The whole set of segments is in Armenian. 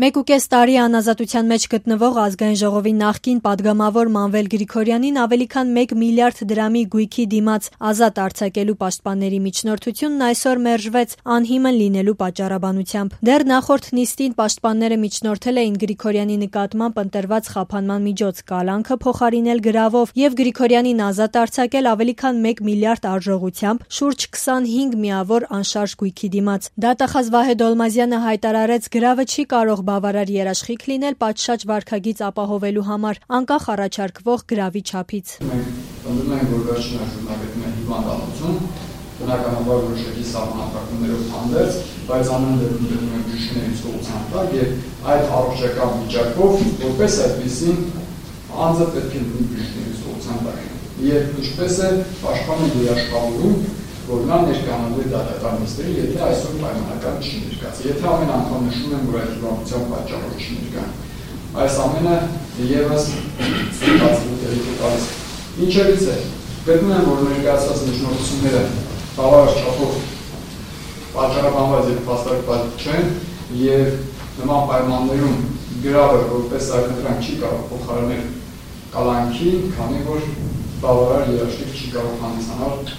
1.5 տարի անազատության մեջ գտնվող Ազգային ժողովի նախկին պատգամավոր Մանվել Գրիգորյանին ավելի քան 1 միլիարդ դրամի գույքի դիմաց ազատ արձակելու պաշտպանների միջնորդությունն այսօր մերժվեց անհիմն լինելու պատճառաբանությամբ։ Դեռ նախորդ նիստին պաշտպանները միջնորդել էին Գրիգորյանի նկատմամբ ընտրված խափանման միջոց կալանքը փոխարինել գրավով և Գրիգորյանին ազատ արձակել ավելի քան 1 միլիարդ արժողությամբ շուրջ 25 միավոր անշարժ գույքի դիմաց։ Դատախազ Վահե Դոլմազյանը հայտարարեց, գրավը չի կարող բավարար երաշխիք լինել պատշաճ վարքագիծ ապահովելու համար, անկախ առաջարկվող գրավի չափից։ Մենք պնդում ենք, որ վերջին շրջանակում է հիվանդանոցում, բնականաբար որոշակի սահմանափակումներով հանդերձ, բայց ամեն դեպքում դնում ենք բժիշկների ցուցության տակ եւ այդ առողջական վիճակով որպես այդպեսին անձը պետք է լինի բժիշկների ցուցության տակ։ Եվ ինչպես է պաշտպանը երաշխավորում, որ նա ներկայանալու է դատական նիստերին, եթե այսօր պայմանական չի ներկայացել։ Եթե ամեն անգամ նշում են, որ այդ հիվանդության պատճառով չի ներկայանում, այս ամենը ևս ստացվելու տեղի է տալիս։ Ինչևից է, գտնում եմ, որ ներկայացված միջնորդությունները բավարար չափով պատճառաբանված եւ փաստարկված չեն եւ նման պայմաններում գրավը որպես ակնթարթ չի կարող փոխարինել կալանքին, քանի որ բավարար երաշխիք չի կարող հանդիսանալ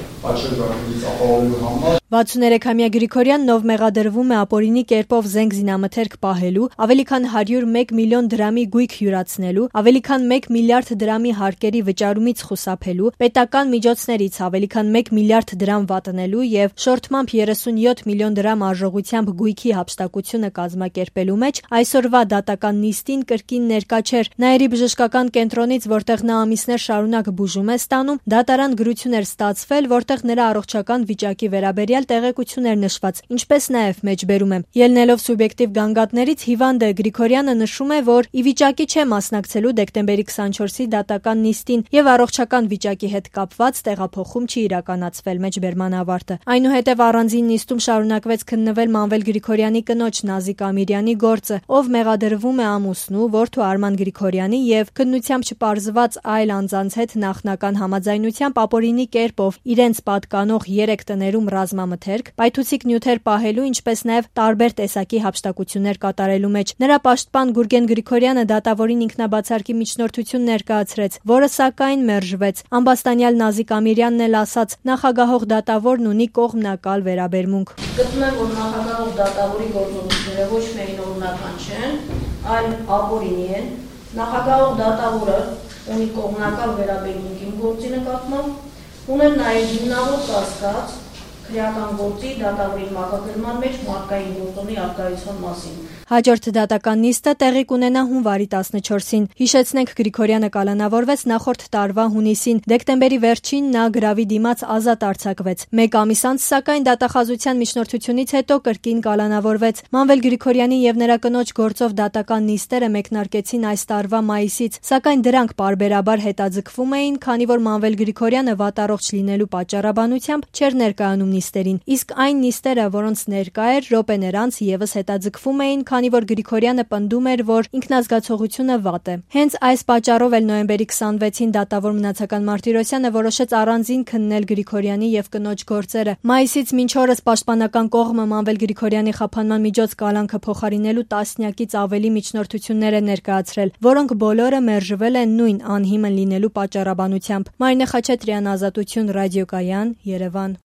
63-ամյա Գրիգորյանն, ով մեղադրվում է ապօրինի կերպով զենք զինամթերք պահելու, ավելի քան 101 միլիոն դրամի գույք յուրացնելու, ավելի քան 1 միլիարդ դրամի հարկերի վճարումից խուսափելու, պետական միջոցներից ավելի քան 1 միլիարդ դրամ վատնելու և շորթմամբ 37 միլիոն դրամ արժողությամբ գույքի հափշտակությունը կազմակերպելու մեջ այսօրվա դատական նիստին կրկին ներկա չէր։ Նաիրի բժշկական կենտրոնից, որտեղ նա ամիսներ շարունակ բուժում է ստանում, դատարան գրություն էր ստացվել, որտեղ նրա առողջական վիճակի վերաբերյալ տեղեկություններ նշված, ինչպես նաև մեջբերում եմ։ Ելնելով սուբյեկտիվ գանգատներից, հիվանդը Գրիգորյանը նշում է, որ ի վիճակի չէ մասնակցելու դեկտեմբերի 24-ի դատական նիստին և առողջական վիճակի հետ կապված տեղափոխում չի իրականացվել մեջբերման ավարտը։ Այնուհետև առանձին նիստում շարունակվեց քննվել Մանվել Գրիգորյանի կնոջ Նազիկ Ամիրյանի գործը, ով մեղադրվում է ամուսնու, որդու Արման Գրիգորյանի և քննությամբ չպարզված այլ անձանց հետ նախնական համաձայնությամբ ապօրինի կերպով իրենց պատկանող 3 տներում ռազմամթերք, պայթուցիկ նյութեր պահելու, ինչպես նաև տարբեր տեսակի հափշտակություններ կատարելու մեջ։ Նրա պաշտպան Գուրգեն Գրիգորյանը դատավորին ինքնաբացարկի միջնորդություն ներկայացրեց, որը սակայն մերժվեց։ Ամբաստանյալ Նազիկ Ամիրյանն էլ ասաց, նախագահող դատավորն ունի կողմնակալ վերաբերմունք։ Գտնում եմ, որ նախագահող դատավորի գործողությունները ոչ միայն օրինական չեն, այլ ապօրինի են։ Նախագահող դատավորը ունի կողմնակալ վերաբերմունք իմ գործի նկատմամբ, ունեմ նաև հիմնավոր կասկած քրեական գործի դատավորի մակագրման մեջ մարդկային գործոնի առկայության մասին։ Հաջորդ դատական նիստը տեղի կունենա հունվարի 14-ին։ Հիշեցնենք, Գրիգորյանը կալանավորվեց նախորդ տարվա հունիսին։ Դեկտեմբերի վերջին նա գրավի դիմաց ազատ արձակվեց։ Մեկ ամիս անց, սակայն, դատախազության միջնորդությունից հետո կրկին կալանավորվեց։ Մանվել Գրիգորյանի և նրա կնոջ գործով դատական նիստերը մեկնարկեցին այս տարվա մայիսից, սակայն դրանք պարբերաբար հետաձգվում էին, քանի որ Մանվել Գրիգորյանը վատառողջ լինելու պատճառաբանությամբ չէր ներկայանում նիստերին, իսկ այն նիստերը, որոնց ներկա էր, րոպեներ անց ևս հետաձգվում էին, քանի որ Գրիգորյանը պնդում էր, որ ինքնազգացողությունը վատ է։ Հենց այս պատճառով էլ նոյեմբերի 26-ին դատավոր մնացական Մարտիրոսյանը որոշեց առանձին քննել Գրիգորյանի և կնոջ գործերը։ Մայիսից մինչ օրս պաշտպանական կողմը Մանվել Գրիգորյանի խափանման միջոց կալանքը փոխարինելու տասնյակից ավելի միջնորդություններ է ներկայացրել, որոնք բոլորը մերժվել են նույն անհիմն լինելու պատճառաբանությամբ։ Մարինե Խաչատրյան, Ազատություն, Ռադիոկայան, Երևան։